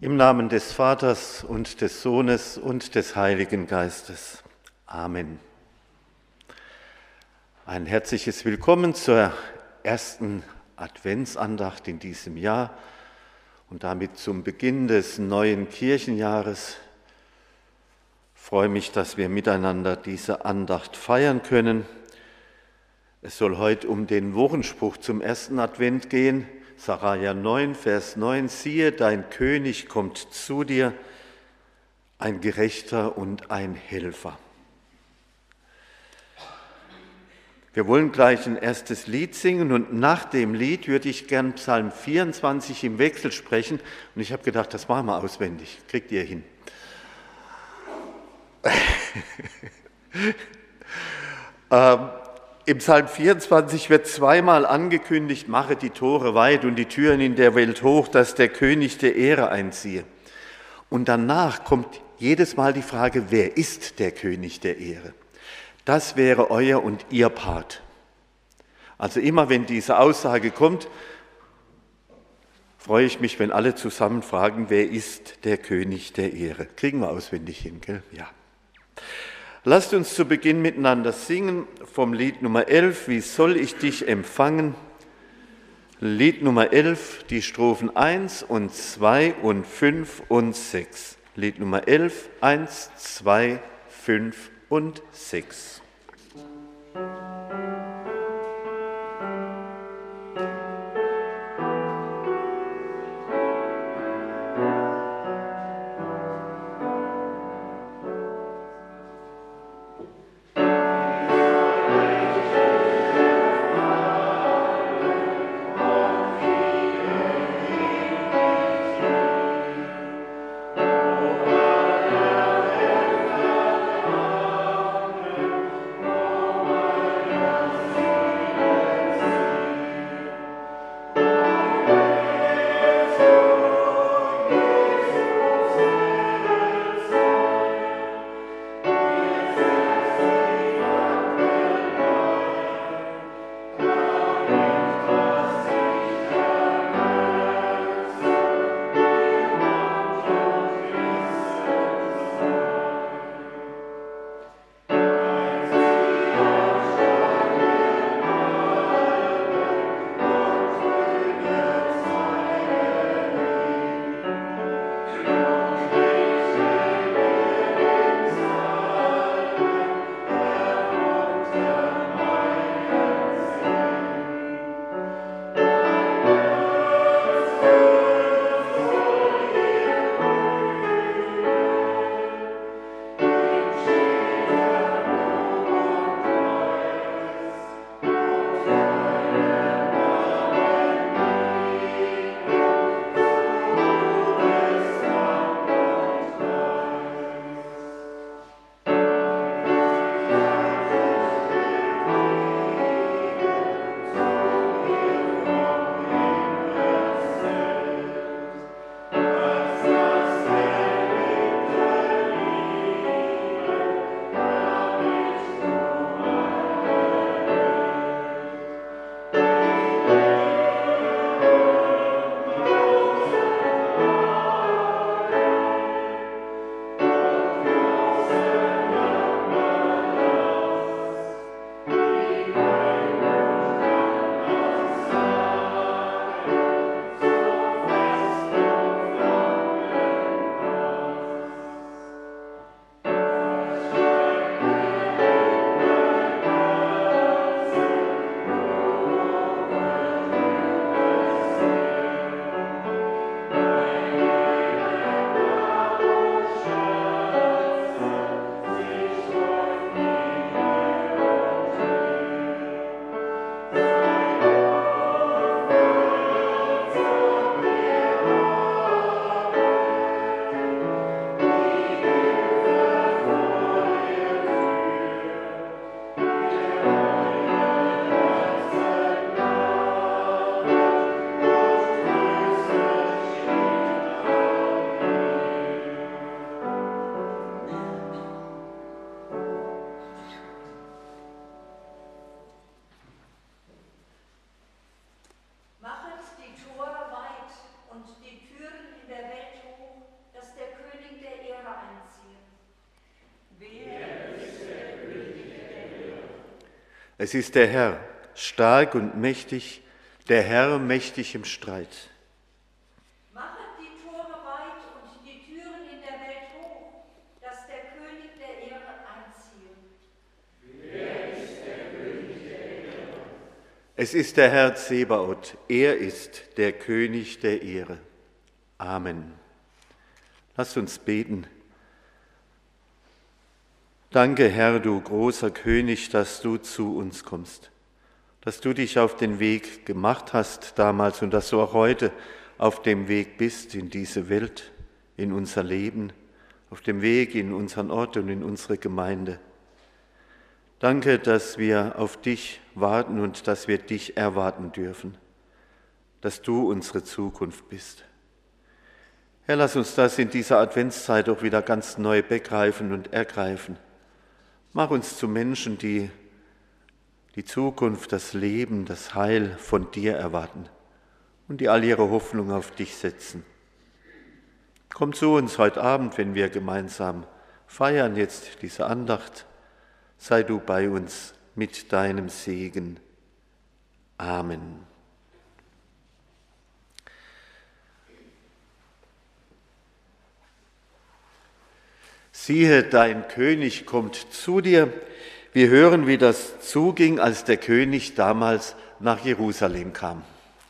Im Namen des Vaters und des Sohnes und des Heiligen Geistes. Amen. Ein herzliches Willkommen zur ersten Adventsandacht in diesem Jahr und damit zum Beginn des neuen Kirchenjahres. Ich freue mich, dass wir miteinander diese Andacht feiern können. Es soll heute um den Wochenspruch zum ersten Advent gehen. Sacharja 9, Vers 9, siehe, dein König kommt zu dir, ein Gerechter und ein Helfer. Wir wollen gleich ein erstes Lied singen und nach dem Lied würde ich gern Psalm 24 im Wechsel sprechen und ich habe gedacht, das machen wir auswendig, kriegt ihr hin. Im Psalm 24 wird zweimal angekündigt, mache die Tore weit und die Türen in der Welt hoch, dass der König der Ehre einziehe. Und danach kommt jedes Mal die Frage, wer ist der König der Ehre? Das wäre euer und ihr Part. Also immer wenn diese Aussage kommt, freue ich mich, wenn alle zusammen fragen, wer ist der König der Ehre? Kriegen wir auswendig hin, gell? Ja. Lasst uns zu Beginn miteinander singen vom Lied Nummer 11, wie soll ich dich empfangen? Lied Nummer 11, die Strophen 1 und 2 und 5 und 6. Lied Nummer 11, 1, 2, 5 und 6. Es ist der Herr, stark und mächtig, der Herr mächtig im Streit. Machet die Tore weit und die Türen in der Welt hoch, dass der König der Ehre einziehe. Wer ist der König der Ehre? Es ist der Herr Zebaoth, er ist der König der Ehre. Amen. Lasst uns beten. Danke, Herr, du großer König, dass du zu uns kommst, dass du dich auf den Weg gemacht hast damals und dass du auch heute auf dem Weg bist in diese Welt, in unser Leben, auf dem Weg in unseren Ort und in unsere Gemeinde. Danke, dass wir auf dich warten und dass wir dich erwarten dürfen, dass du unsere Zukunft bist. Herr, lass uns das in dieser Adventszeit auch wieder ganz neu begreifen und ergreifen. Mach uns zu Menschen, die die Zukunft, das Leben, das Heil von dir erwarten und die all ihre Hoffnung auf dich setzen. Komm zu uns heute Abend, wenn wir gemeinsam feiern jetzt diese Andacht. Sei du bei uns mit deinem Segen. Amen. Siehe, dein König kommt zu dir. Wir hören, wie das zuging, als der König damals nach Jerusalem kam.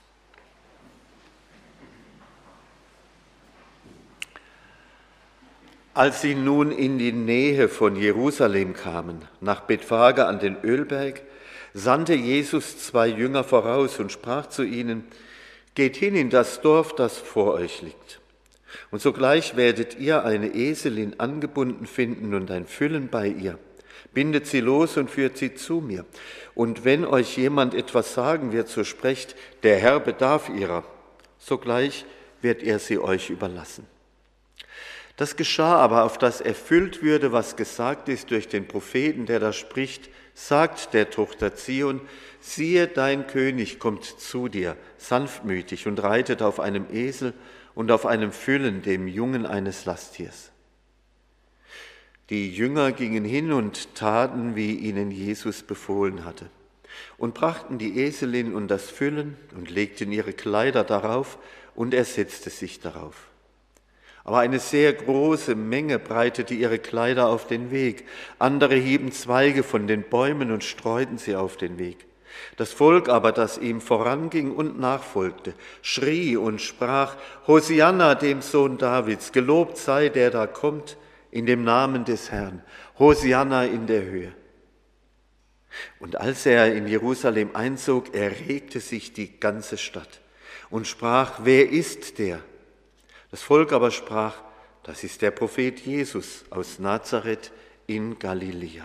Als sie nun in die Nähe von Jerusalem kamen, nach Bethphage an den Ölberg, sandte Jesus 2 Jünger voraus und sprach zu ihnen: Geht hin in das Dorf, das vor euch liegt. Und sogleich werdet ihr eine Eselin angebunden finden und ein Füllen bei ihr. Bindet sie los und führt sie zu mir. Und wenn euch jemand etwas sagen wird, so sprecht, der Herr bedarf ihrer. Sogleich wird er sie euch überlassen. Das geschah aber, auf das erfüllt würde, was gesagt ist durch den Propheten, der da spricht: Sagt der Tochter Zion, siehe, dein König kommt zu dir, sanftmütig und reitet auf einem Esel und auf einem Füllen, dem Jungen eines Lasttiers. Die Jünger gingen hin und taten, wie ihnen Jesus befohlen hatte, und brachten die Eselin und das Füllen und legten ihre Kleider darauf, und er setzte sich darauf. Aber eine sehr große Menge breitete ihre Kleider auf den Weg. Andere hieben Zweige von den Bäumen und streuten sie auf den Weg. Das Volk aber, das ihm voranging und nachfolgte, schrie und sprach: Hosianna dem Sohn Davids, gelobt sei der da kommt in dem Namen des Herrn, Hosianna in der Höhe. Und als er in Jerusalem einzog, erregte sich die ganze Stadt und sprach: Wer ist der? Das Volk aber sprach: Das ist der Prophet Jesus aus Nazareth in Galiläa.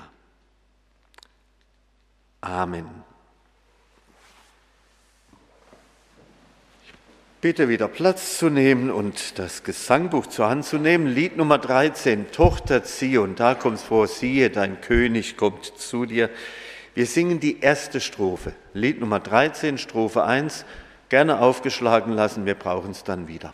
Amen. Bitte wieder Platz zu nehmen und das Gesangbuch zur Hand zu nehmen. Lied Nummer 13, Tochter Zion, da kommt's vor, siehe, dein König kommt zu dir. Wir singen die erste Strophe. Lied Nummer 13, Strophe 1, gerne aufgeschlagen lassen, wir brauchen es dann wieder.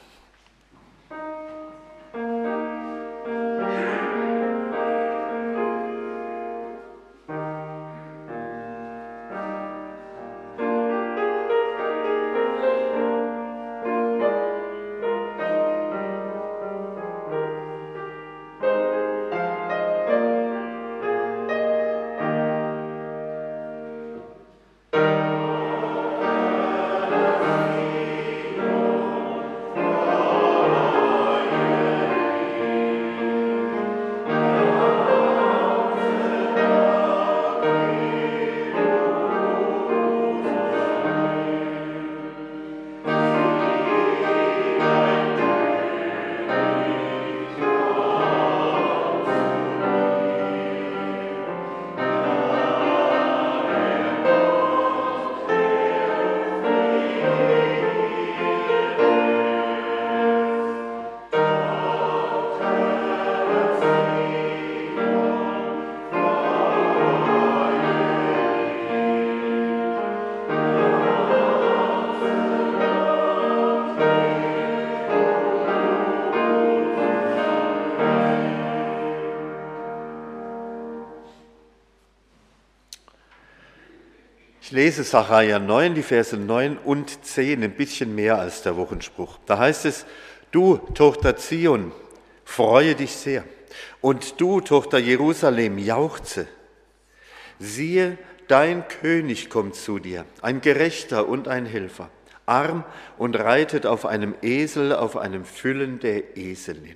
lese Sacharja 9, die Verse 9 und 10, ein bisschen mehr als der Wochenspruch. Da heißt es: Du, Tochter Zion, freue dich sehr. Und du, Tochter Jerusalem, jauchze. Siehe, dein König kommt zu dir, ein Gerechter und ein Helfer, arm und reitet auf einem Esel, auf einem Füllen der Eselin.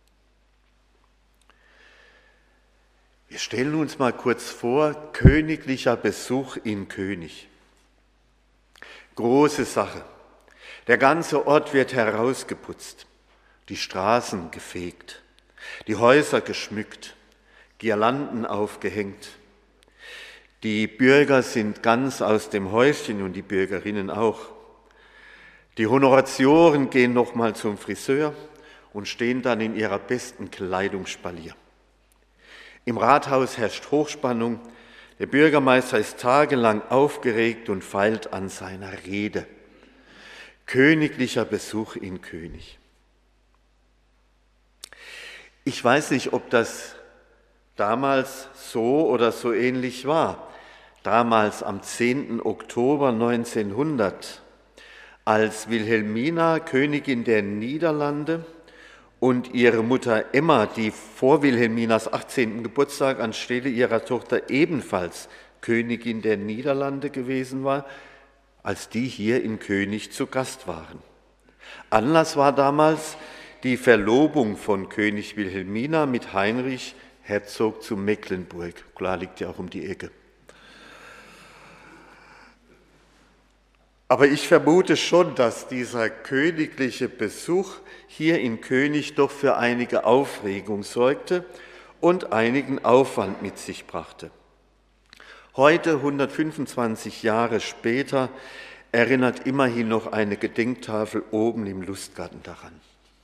Wir stellen uns mal kurz vor, königlicher Besuch in König. Große Sache. Der ganze Ort wird herausgeputzt, die Straßen gefegt, die Häuser geschmückt, Girlanden aufgehängt. Die Bürger sind ganz aus dem Häuschen und die Bürgerinnen auch. Die Honoratioren gehen nochmal zum Friseur und stehen dann in ihrer besten Kleidungsspalier. Im Rathaus herrscht Hochspannung. Der Bürgermeister ist tagelang aufgeregt und feilt an seiner Rede. Königlicher Besuch in König. Ich weiß nicht, ob das damals so oder so ähnlich war. Damals am 10. Oktober 1900, als Wilhelmina, Königin der Niederlande, und ihre Mutter Emma, die vor Wilhelminas 18. Geburtstag anstelle ihrer Tochter ebenfalls Königin der Niederlande gewesen war, als die hier in König zu Gast waren. Anlass war damals die Verlobung von König Wilhelmina mit Heinrich, Herzog zu Mecklenburg. Klar, liegt ja auch um die Ecke. Aber ich vermute schon, dass dieser königliche Besuch hier in König doch für einige Aufregung sorgte und einigen Aufwand mit sich brachte. Heute, 125 Jahre später, erinnert immerhin noch eine Gedenktafel oben im Lustgarten daran.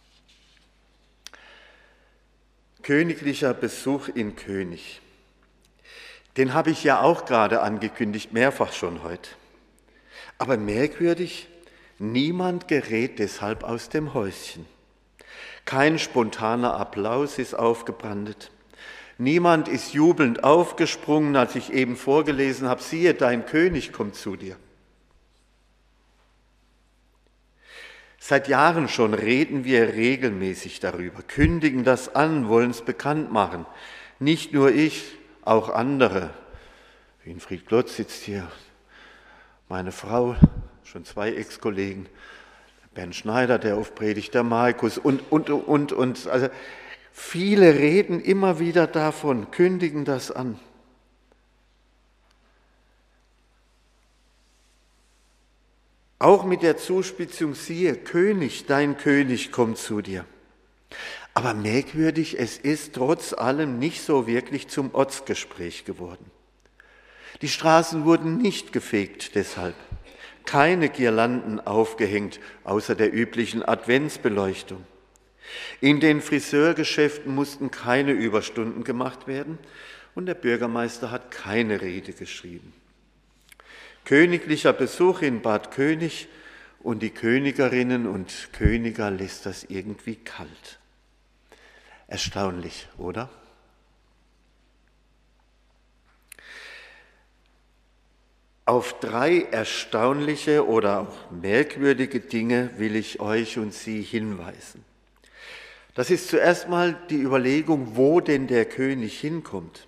Königlicher Besuch in König. Den habe ich ja auch gerade angekündigt, mehrfach schon heute. Aber merkwürdig, niemand gerät deshalb aus dem Häuschen. Kein spontaner Applaus ist aufgebrandet. Niemand ist jubelnd aufgesprungen, als ich eben vorgelesen habe: Siehe, dein König kommt zu dir. Seit Jahren schon reden wir regelmäßig darüber, kündigen das an, wollen es bekannt machen. Nicht nur ich, auch andere. Winfried Glotz sitzt hier, meine Frau, schon 2 Ex-Kollegen, Bernd Schneider, der oft predigt, der Markus und. Also viele reden immer wieder davon, kündigen das an. Auch mit der Zuspitzung: Siehe, König, dein König kommt zu dir. Aber merkwürdig, es ist trotz allem nicht so wirklich zum Ortsgespräch geworden. Die Straßen wurden nicht gefegt deshalb, keine Girlanden aufgehängt, außer der üblichen Adventsbeleuchtung. In den Friseurgeschäften mussten keine Überstunden gemacht werden und der Bürgermeister hat keine Rede geschrieben. Königlicher Besuch in Bad König und die Königerinnen und Königer lässt das irgendwie kalt. Erstaunlich, oder? Auf 3 erstaunliche oder auch merkwürdige Dinge will ich euch und Sie hinweisen. Das ist zuerst mal die Überlegung, wo denn der König hinkommt.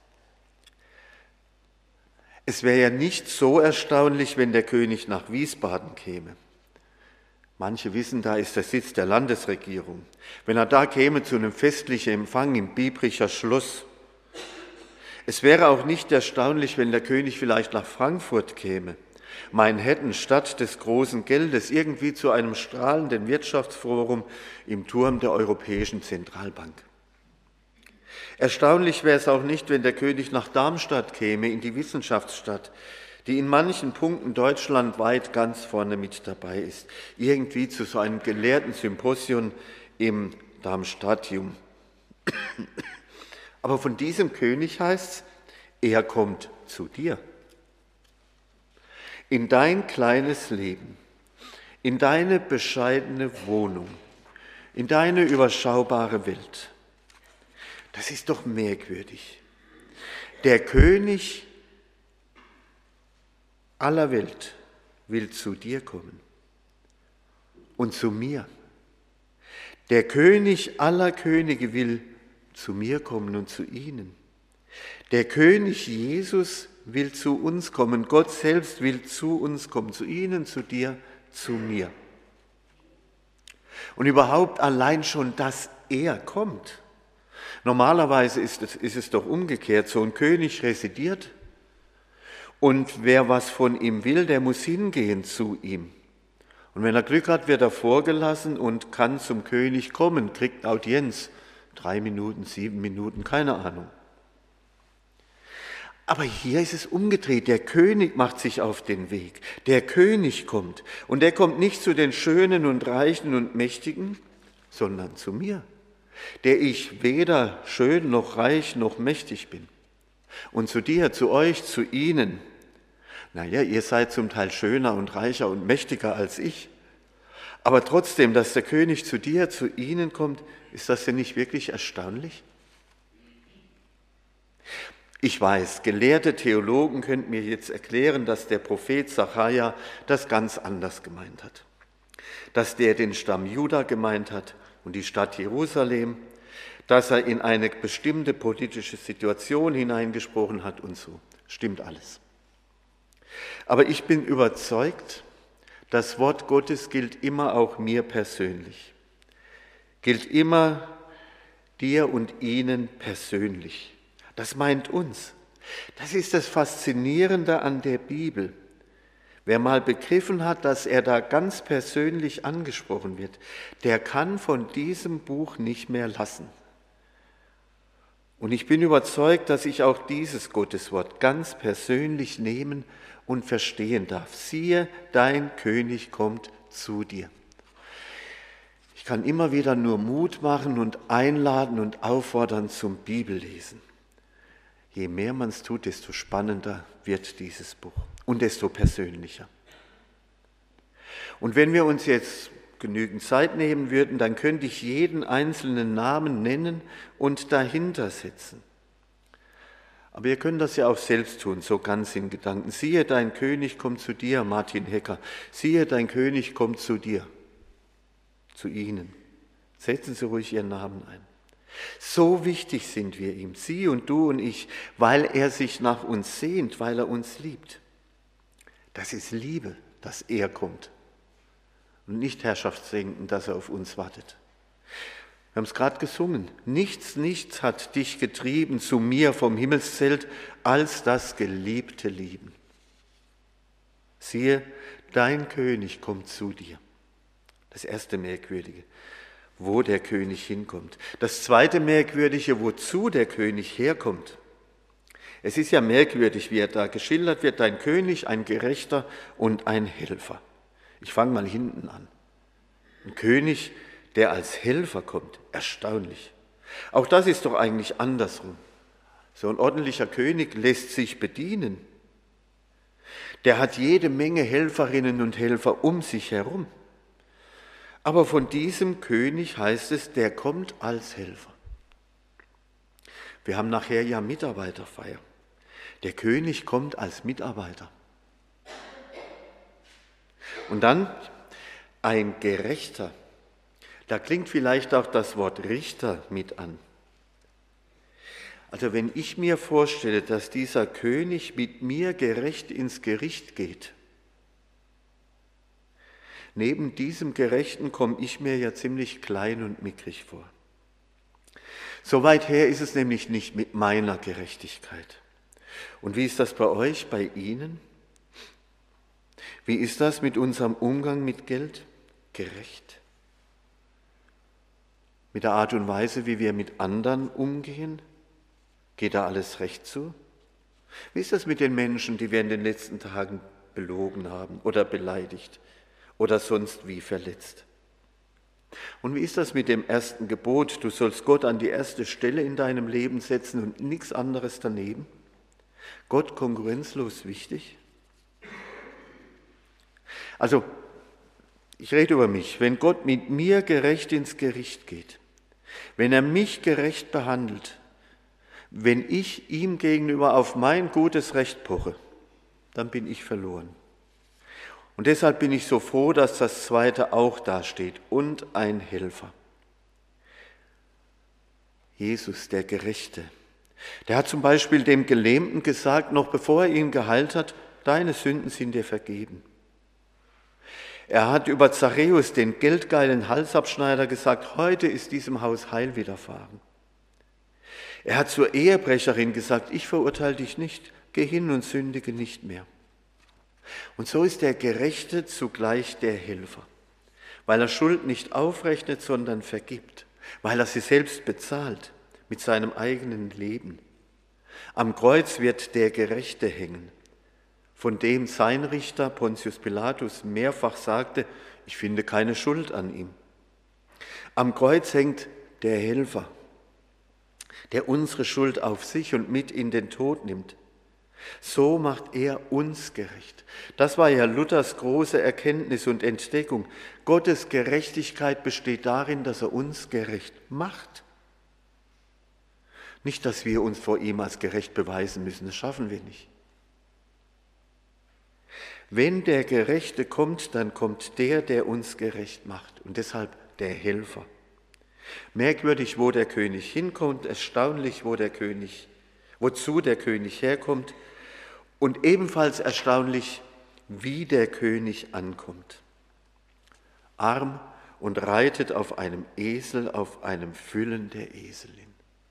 Es wäre ja nicht so erstaunlich, wenn der König nach Wiesbaden käme. Manche wissen, da ist der Sitz der Landesregierung. Wenn er da käme zu einem festlichen Empfang im Biebricher Schloss. Es wäre auch nicht erstaunlich, wenn der König vielleicht nach Frankfurt käme, Manhattan, Stadt des großen Geldes, irgendwie zu einem strahlenden Wirtschaftsforum im Turm der Europäischen Zentralbank. Erstaunlich wäre es auch nicht, wenn der König nach Darmstadt käme, in die Wissenschaftsstadt, die in manchen Punkten deutschlandweit ganz vorne mit dabei ist, irgendwie zu so einem gelehrten Symposium im Darmstadtium. Aber von diesem König heißt es, er kommt zu dir. In dein kleines Leben, in deine bescheidene Wohnung, in deine überschaubare Welt. Das ist doch merkwürdig. Der König aller Welt will zu dir kommen und zu mir. Der König aller Könige will zu mir kommen und zu ihnen. Der König Jesus will zu uns kommen. Gott selbst will zu uns kommen, zu ihnen, zu dir, zu mir. Und überhaupt allein schon, dass er kommt. Normalerweise ist es doch umgekehrt. So ein König residiert und wer was von ihm will, der muss hingehen zu ihm. Und wenn er Glück hat, wird er vorgelassen und kann zum König kommen, kriegt Audienz. 3 Minuten, 7 Minuten, keine Ahnung. Aber hier ist es umgedreht. Der König macht sich auf den Weg. Der König kommt. Und der kommt nicht zu den Schönen und Reichen und Mächtigen, sondern zu mir, der ich weder schön noch reich noch mächtig bin. Und zu dir, zu euch, zu ihnen. Naja, ihr seid zum Teil schöner und reicher und mächtiger als ich. Aber trotzdem, dass der König zu dir, zu ihnen kommt, ist das denn nicht wirklich erstaunlich? Ich weiß, gelehrte Theologen könnten mir jetzt erklären, dass der Prophet Sacharja das ganz anders gemeint hat. Dass der den Stamm Juda gemeint hat und die Stadt Jerusalem, dass er in eine bestimmte politische Situation hineingesprochen hat und so. Stimmt alles. Aber ich bin überzeugt, das Wort Gottes gilt immer auch mir persönlich. Gilt immer dir und ihnen persönlich. Das meint uns. Das ist das Faszinierende an der Bibel. Wer mal begriffen hat, dass er da ganz persönlich angesprochen wird, der kann von diesem Buch nicht mehr lassen. Und ich bin überzeugt, dass ich auch dieses Gotteswort ganz persönlich nehmen und verstehen darf. Siehe, dein König kommt zu dir. Ich kann immer wieder nur Mut machen und einladen und auffordern zum Bibellesen. Je mehr man es tut, desto spannender wird dieses Buch und desto persönlicher. Und wenn wir uns jetzt genügend Zeit nehmen würden, dann könnte ich jeden einzelnen Namen nennen und dahinter setzen. Aber ihr könnt das ja auch selbst tun, so ganz in Gedanken. Siehe, dein König kommt zu dir, Martin Hecker. Siehe, dein König kommt zu dir, zu ihnen. Setzen Sie ruhig Ihren Namen ein. So wichtig sind wir ihm, Sie und du und ich, weil er sich nach uns sehnt, weil er uns liebt. Das ist Liebe, dass er kommt und nicht Herrschaftsdenken, dass er auf uns wartet. Wir haben es gerade gesungen. Nichts hat dich getrieben zu mir vom Himmelszelt, als das geliebte Lieben. Siehe, dein König kommt zu dir. Das erste Merkwürdige, wo der König hinkommt. Das zweite Merkwürdige, wozu der König herkommt. Es ist ja merkwürdig, wie er da geschildert wird, ein König, ein Gerechter und ein Helfer. Ich fange mal hinten an. Ein König, der als Helfer kommt. Erstaunlich. Auch das ist doch eigentlich andersrum. So ein ordentlicher König lässt sich bedienen. Der hat jede Menge Helferinnen und Helfer um sich herum. Aber von diesem König heißt es, der kommt als Helfer. Wir haben nachher ja Mitarbeiterfeier. Der König kommt als Mitarbeiter. Und dann ein Gerechter. Da klingt vielleicht auch das Wort Richter mit an. Also wenn ich mir vorstelle, dass dieser König mit mir gerecht ins Gericht geht, neben diesem Gerechten komme ich mir ja ziemlich klein und mickrig vor. So weit her ist es nämlich nicht mit meiner Gerechtigkeit. Und wie ist das bei euch, bei Ihnen? Wie ist das mit unserem Umgang mit Geld? Gerecht? Mit der Art und Weise, wie wir mit anderen umgehen? Geht da alles recht zu? Wie ist das mit den Menschen, die wir in den letzten Tagen belogen haben oder beleidigt oder sonst wie verletzt? Und wie ist das mit dem ersten Gebot? Du sollst Gott an die erste Stelle in deinem Leben setzen und nichts anderes daneben? Gott konkurrenzlos wichtig? Also, ich rede über mich. Wenn Gott mit mir gerecht ins Gericht geht, wenn er mich gerecht behandelt, wenn ich ihm gegenüber auf mein gutes Recht poche, dann bin ich verloren. Und deshalb bin ich so froh, dass das zweite auch da steht. Und ein Helfer. Jesus, der Gerechte. Der hat zum Beispiel dem Gelähmten gesagt, noch bevor er ihn geheilt hat, deine Sünden sind dir vergeben. Er hat über Zachäus, den geldgeilen Halsabschneider, gesagt, heute ist diesem Haus Heil widerfahren. Er hat zur Ehebrecherin gesagt, ich verurteile dich nicht, geh hin und sündige nicht mehr. Und so ist der Gerechte zugleich der Helfer, weil er Schuld nicht aufrechnet, sondern vergibt, weil er sie selbst bezahlt mit seinem eigenen Leben. Am Kreuz wird der Gerechte hängen, von dem sein Richter Pontius Pilatus mehrfach sagte, ich finde keine Schuld an ihm. Am Kreuz hängt der Helfer, der unsere Schuld auf sich und mit in den Tod nimmt. So macht er uns gerecht. Das war ja Luthers große Erkenntnis und Entdeckung. Gottes Gerechtigkeit besteht darin, dass er uns gerecht macht. Nicht, dass wir uns vor ihm als gerecht beweisen müssen, das schaffen wir nicht. Wenn der Gerechte kommt, dann kommt der uns gerecht macht und deshalb der Helfer. Merkwürdig, wo der König hinkommt, erstaunlich, wozu der König herkommt und ebenfalls erstaunlich, wie der König ankommt. Arm und reitet auf einem Esel, auf einem Füllen der Eselin.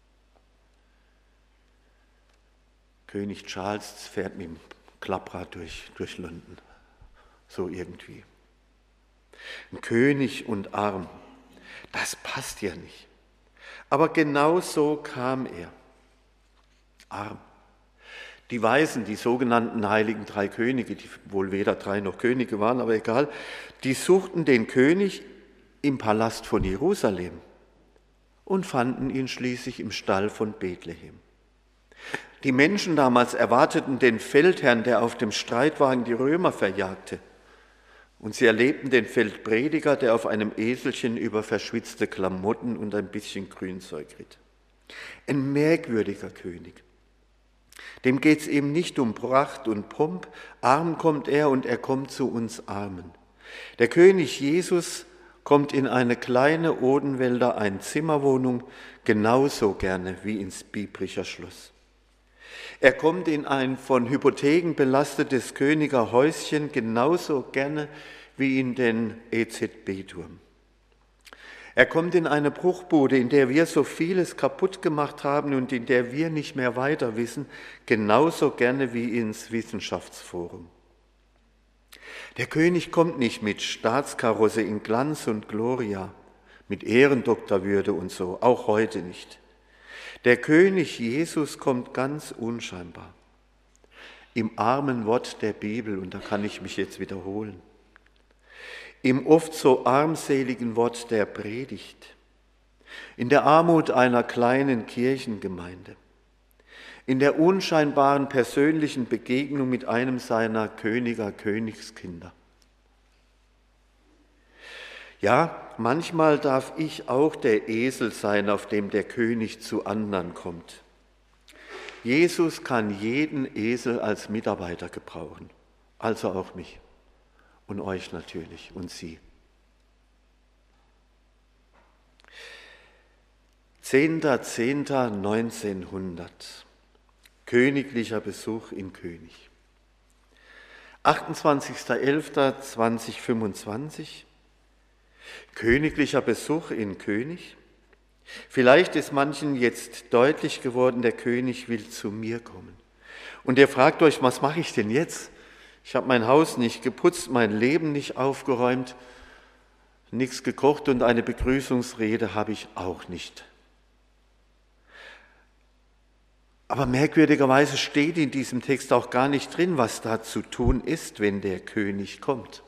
König Charles fährt mit dem Klapprad durch London, so irgendwie. Ein König und arm, das passt ja nicht. Aber genau so kam er, arm. Die Weisen, die sogenannten heiligen drei Könige, die wohl weder drei noch Könige waren, aber egal, die suchten den König im Palast von Jerusalem und fanden ihn schließlich im Stall von Bethlehem. Die Menschen damals erwarteten den Feldherrn, der auf dem Streitwagen die Römer verjagte. Und sie erlebten den Feldprediger, der auf einem Eselchen über verschwitzte Klamotten und ein bisschen Grünzeug ritt. Ein merkwürdiger König. Dem geht es eben nicht um Pracht und Pomp. Arm kommt er und er kommt zu uns Armen. Der König Jesus kommt in eine kleine Odenwälder Einzimmerwohnung genauso gerne wie ins Biebricher Schloss. Er kommt in ein von Hypotheken belastetes Königer Häuschen genauso gerne wie in den EZB-Turm. Er kommt in eine Bruchbude, in der wir so vieles kaputt gemacht haben und in der wir nicht mehr weiter wissen, genauso gerne wie ins Wissenschaftsforum. Der König kommt nicht mit Staatskarosse in Glanz und Gloria, mit Ehrendoktorwürde und so, auch heute nicht. Der König Jesus kommt ganz unscheinbar, im armen Wort der Bibel, und da kann ich mich jetzt wiederholen, im oft so armseligen Wort der Predigt, in der Armut einer kleinen Kirchengemeinde, in der unscheinbaren persönlichen Begegnung mit einem seiner Königskinder. Ja, manchmal darf ich auch der Esel sein, auf dem der König zu anderen kommt. Jesus kann jeden Esel als Mitarbeiter gebrauchen, also auch mich und euch natürlich und Sie. 10.10.1900, königlicher Besuch in König. 28.11.2025, königlicher Besuch in König. Vielleicht ist manchen jetzt deutlich geworden, der König will zu mir kommen. Und ihr fragt euch, was mache ich denn jetzt? Ich habe mein Haus nicht geputzt, mein Leben nicht aufgeräumt, nichts gekocht und eine Begrüßungsrede habe ich auch nicht. Aber merkwürdigerweise steht in diesem Text auch gar nicht drin, was da zu tun ist, wenn der König kommt.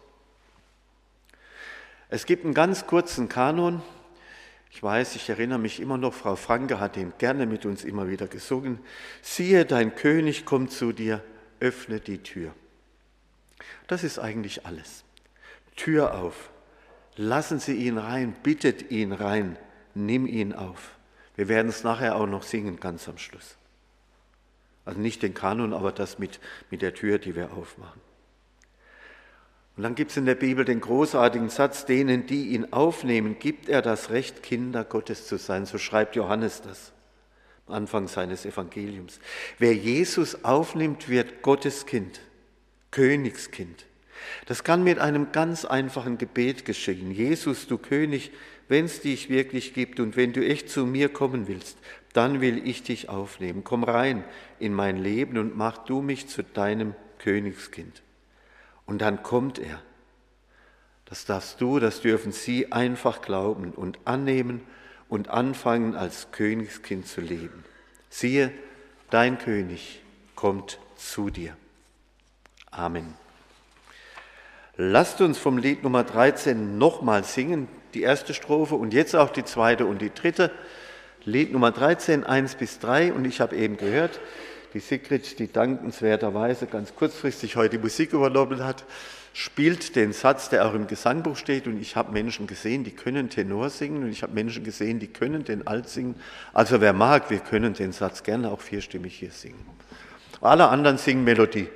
Es gibt einen ganz kurzen Kanon. Ich weiß, ich erinnere mich immer noch, Frau Franke hat den gerne mit uns immer wieder gesungen. Siehe, dein König kommt zu dir, öffne die Tür. Das ist eigentlich alles. Tür auf. Lassen Sie ihn rein, bittet ihn rein, nimm ihn auf. Wir werden es nachher auch noch singen, ganz am Schluss. Also nicht den Kanon, aber das mit der Tür, die wir aufmachen. Und dann gibt es in der Bibel den großartigen Satz, denen, die ihn aufnehmen, gibt er das Recht, Kinder Gottes zu sein. So schreibt Johannes das am Anfang seines Evangeliums. Wer Jesus aufnimmt, wird Gottes Kind, Königskind. Das kann mit einem ganz einfachen Gebet geschehen. Jesus, du König, wenn es dich wirklich gibt und wenn du echt zu mir kommen willst, dann will ich dich aufnehmen. Komm rein in mein Leben und mach du mich zu deinem Königskind. Und dann kommt er. Das darfst du, das dürfen sie einfach glauben und annehmen und anfangen, als Königskind zu leben. Siehe, dein König kommt zu dir. Amen. Lasst uns vom Lied Nummer 13 nochmal singen, die erste Strophe und jetzt auch die zweite und die dritte. Lied Nummer 13, 1-3 und ich habe eben gehört, die Sigrid, die dankenswerterweise ganz kurzfristig heute die Musik übernommen hat, spielt den Satz, der auch im Gesangbuch steht und ich habe Menschen gesehen, die können Tenor singen und ich habe Menschen gesehen, die können den Alt singen. Also wer mag, wir können den Satz gerne auch vierstimmig hier singen. Alle anderen singen Melodie.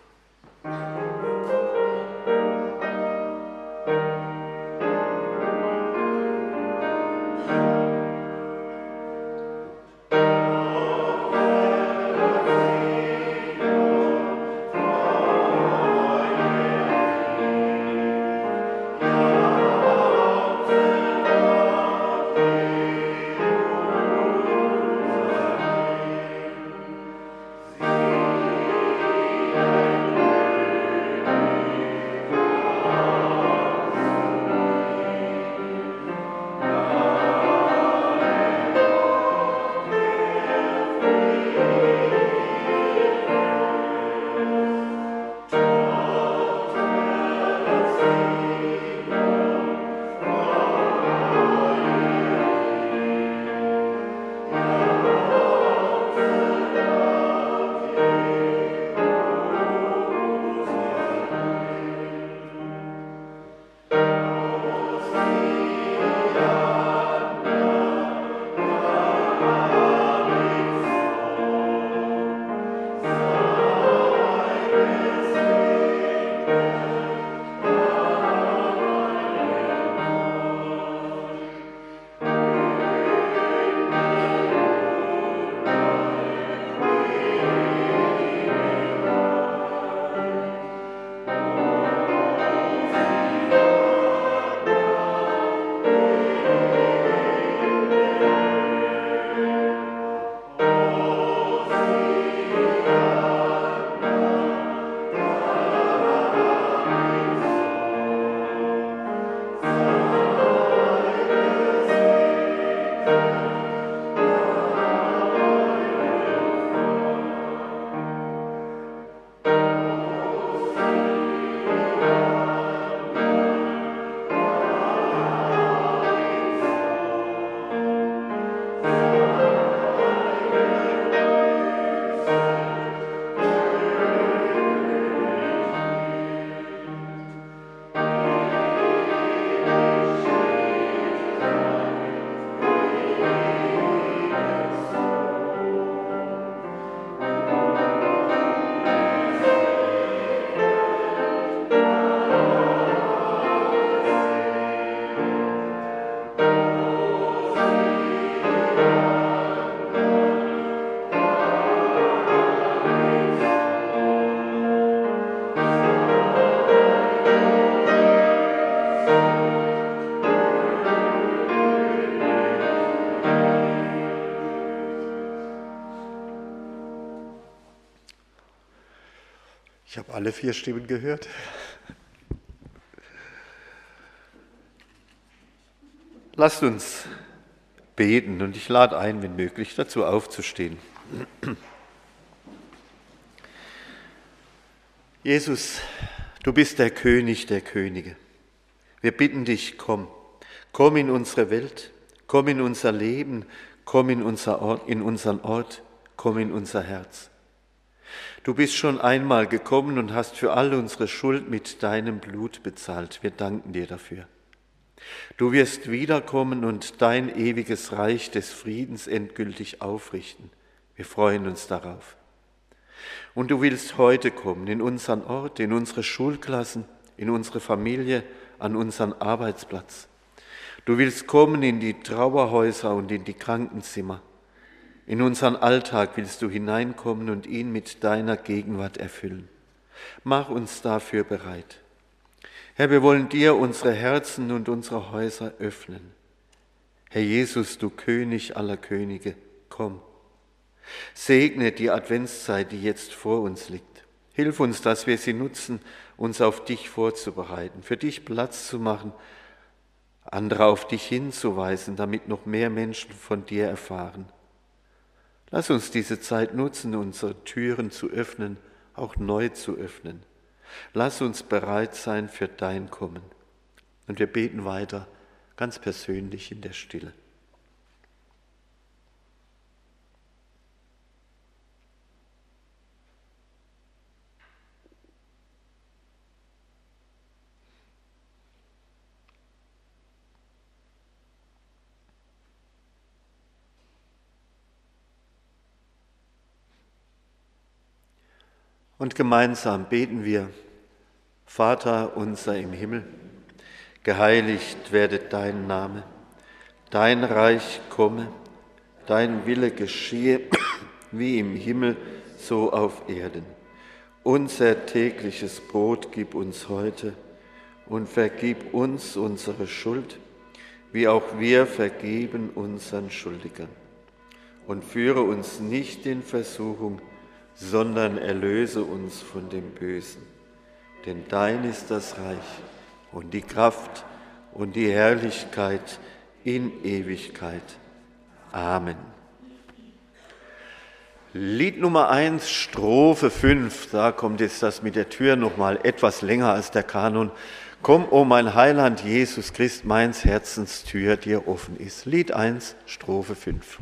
Ich habe alle 4 Stimmen gehört. Lasst uns beten und ich lade ein, wenn möglich, dazu aufzustehen. Jesus, du bist der König der Könige. Wir bitten dich, komm. Komm in unsere Welt, komm in unser Leben, komm in unseren Ort, komm in unser Herz. Du bist schon einmal gekommen und hast für all unsere Schuld mit deinem Blut bezahlt. Wir danken dir dafür. Du wirst wiederkommen und dein ewiges Reich des Friedens endgültig aufrichten. Wir freuen uns darauf. Und du willst heute kommen in unseren Ort, in unsere Schulklassen, in unsere Familie, an unseren Arbeitsplatz. Du willst kommen in die Trauerhäuser und in die Krankenzimmer. In unseren Alltag willst du hineinkommen und ihn mit deiner Gegenwart erfüllen. Mach uns dafür bereit. Herr, wir wollen dir unsere Herzen und unsere Häuser öffnen. Herr Jesus, du König aller Könige, komm. Segne die Adventszeit, die jetzt vor uns liegt. Hilf uns, dass wir sie nutzen, uns auf dich vorzubereiten, für dich Platz zu machen, andere auf dich hinzuweisen, damit noch mehr Menschen von dir erfahren. Lass uns diese Zeit nutzen, unsere Türen zu öffnen, auch neu zu öffnen. Lass uns bereit sein für dein Kommen. Und wir beten weiter, ganz persönlich in der Stille. Und gemeinsam beten wir: Vater unser im Himmel, geheiligt werde dein Name, dein Reich komme, dein Wille geschehe, wie im Himmel, so auf Erden. Unser tägliches Brot gib uns heute und vergib uns unsere Schuld, wie auch wir vergeben unseren Schuldigern. Und führe uns nicht in Versuchung, sondern erlöse uns von dem Bösen. Denn dein ist das Reich und die Kraft und die Herrlichkeit in Ewigkeit. Amen. Lied Nummer 1, Strophe 5, da kommt jetzt das mit der Tür nochmal etwas länger als der Kanon. Komm, o mein Heiland, Jesus Christ, meins Herzens Tür dir offen ist. Lied 1, Strophe 5.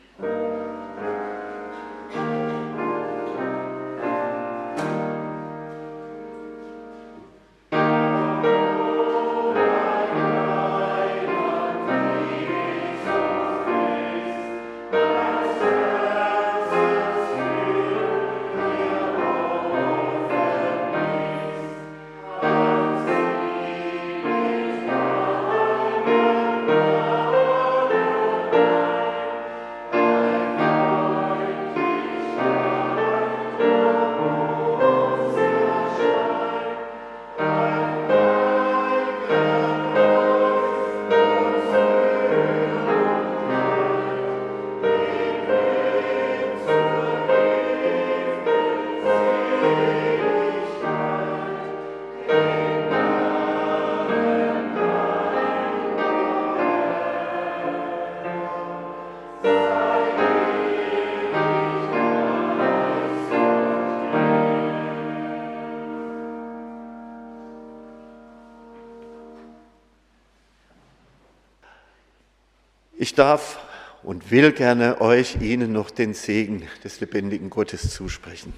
Ich darf und will gerne Ihnen noch den Segen des lebendigen Gottes zusprechen.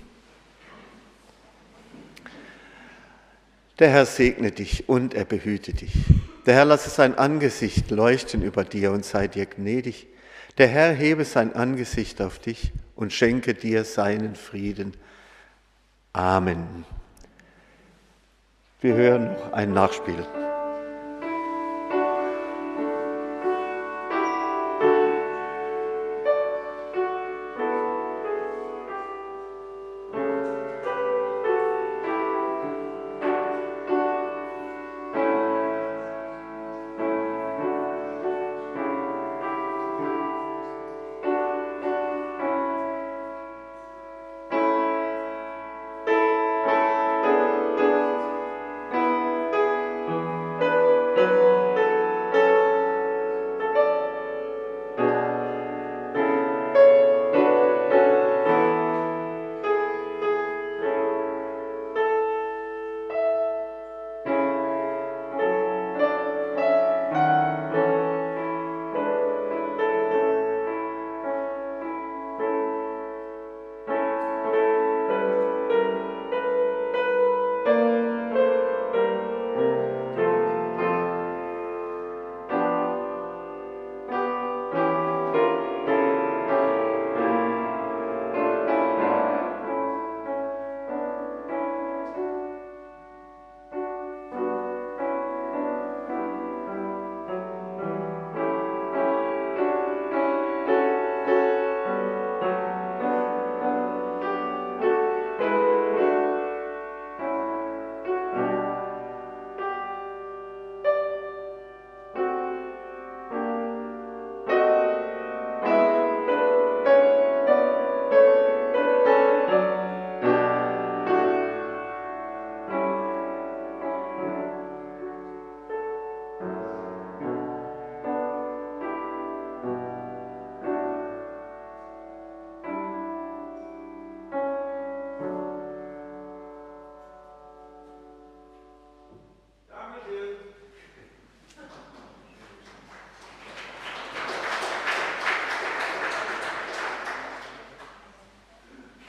Der Herr segne dich und er behüte dich. Der Herr lasse sein Angesicht leuchten über dir und sei dir gnädig. Der Herr hebe sein Angesicht auf dich und schenke dir seinen Frieden. Amen. Wir hören noch ein Nachspiel.